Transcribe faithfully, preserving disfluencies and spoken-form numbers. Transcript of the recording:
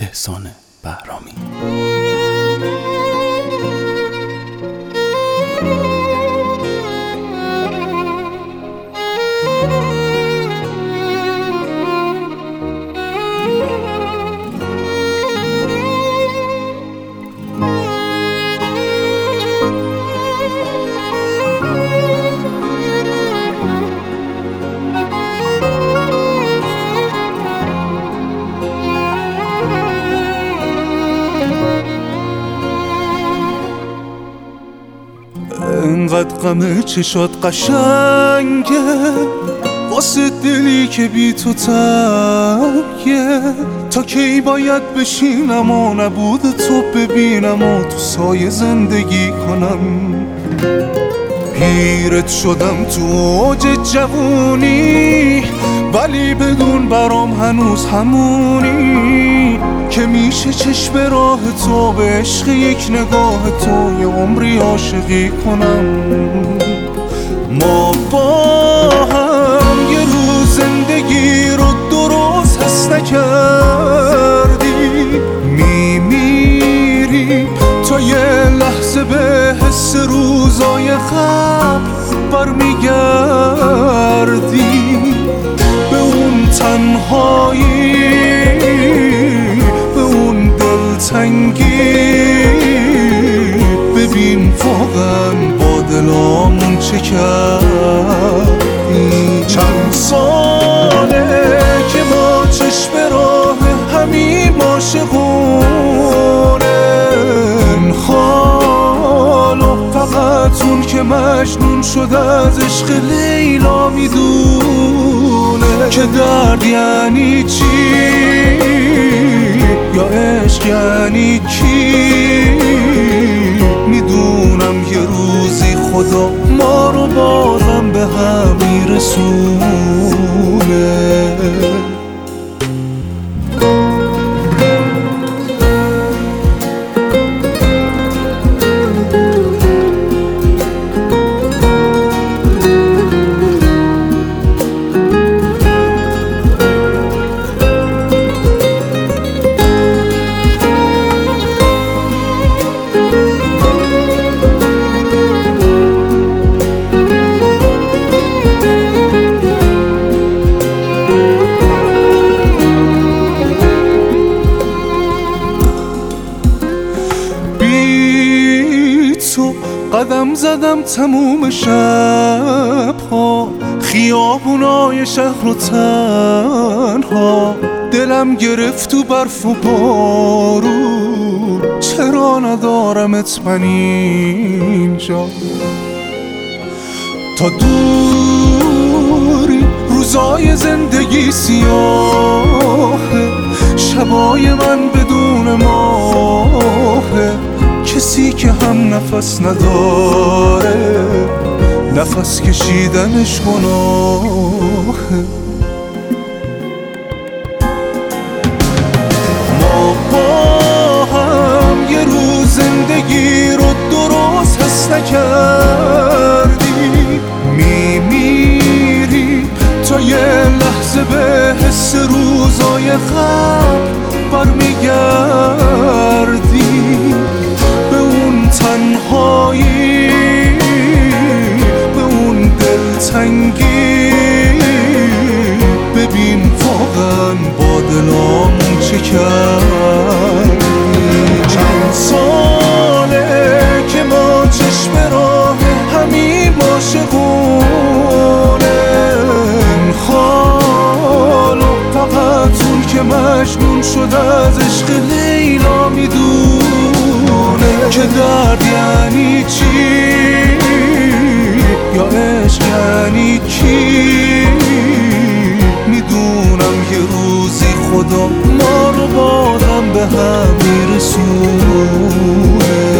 احسان بهرامی. انقدر غم چشات قشنگه واسه دلی که بی تو تنگه، تا کی باید بشینم و نبود تو ببینم و تو سایه زندگی کنم. پیرت شدم تو اوج جوونی ولی بدون برام هنوز همونی که میشه چشم راه تو به عشق یک نگاه تو یه عمری عاشقی کنم. ما با هم یه روز زندگی رو درست حس نکردی، میمیری تا یه لحظه به حس روزای قبل برمیگردی. به اون تنهایی، به اون دلتنگی، ببین واقعا با دلامون چه کردی. چند ساله که ما چشم راه همیم عاشقونن، حالا فقط اون که مجنون شده از عشق لیلا میدونه که درد یعنی چی یا عشق یعنی کی. میدونم یه روزی خدا ما رو بازم به هم میرسونه. قدم زدم تموم شبها خیابونای شهر و تنها، دلم گرفت تو برف و بارون، چرا ندارمت من اینجا. تا دوری روزای زندگی سیاهه، شبای من بدون ماهه، کسی که هم نفس نداره نفس کشیدنش گناهه. ما با هم یه روز زندگی رو درست حس نکردی، میمیری تا یه لحظه به حس روزای قبل برمیگردی. تنهایی، به اون دلتنگی، ببین واقعا با دلامون چه کردی. چند ساله که ما چشم راه همیم عاشقونن، حالا فقط اون که مجنون شده از عشق لیلا میدونه که درد یعنی چی یا عشق یعنی کی. میدونم یه روزی خدا ما رو بازم به هم میرسونه.